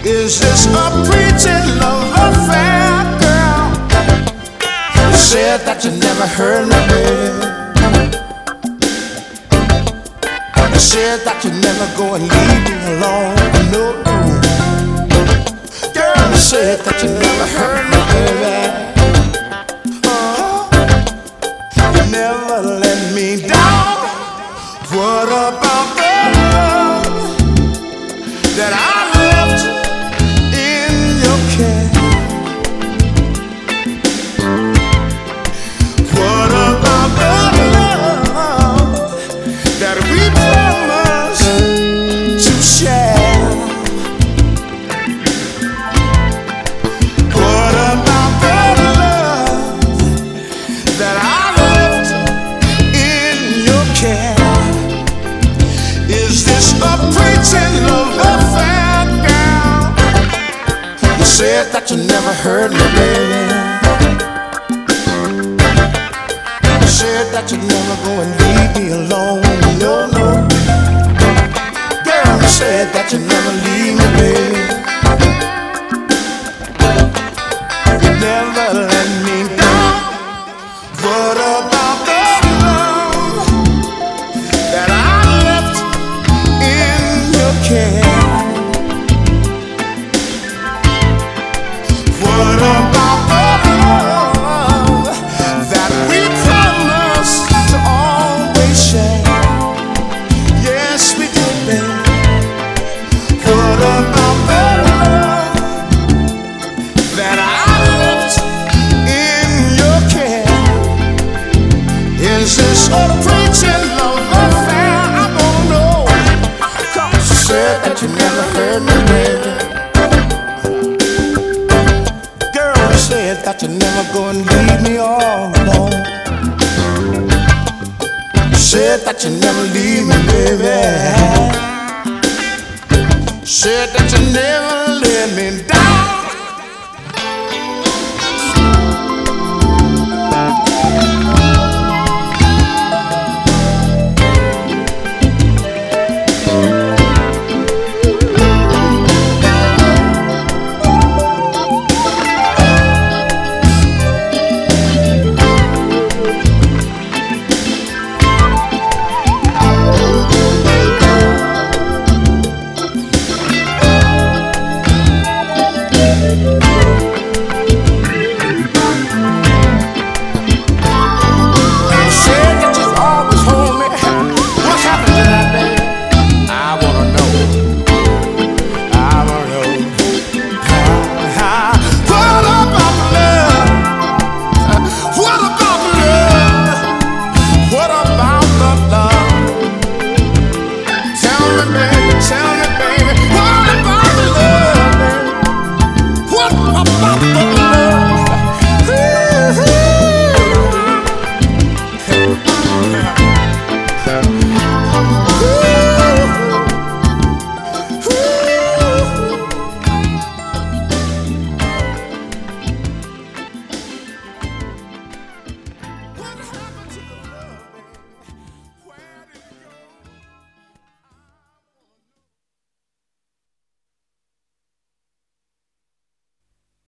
Is this a preaching love affair, girl? You said that you never heard me, baby. You said that you never go and leave me alone. No, girl, you said that you never heard me, baby. You never let me down. What about the love that I left in your care? What about the love that we promised to share? What about the love that I left in your care? Is this a preaching love affair, girl? You said that you never heard me, baby. You said that you'd never go and leave me alone. No, no. Girl, you said that you'd never leave me, baby. You never let me down. What about the love that I left in your care? What about the love that we promised to always share? Yes, we did, baby. What about the love that I left in your care? Is this a preaching love affair? I don't know. 'Cause you said that you never heard me, baby. Girl, you said that you never go and leave me all alone. You said that you never leave me, baby. Said that you never let me down.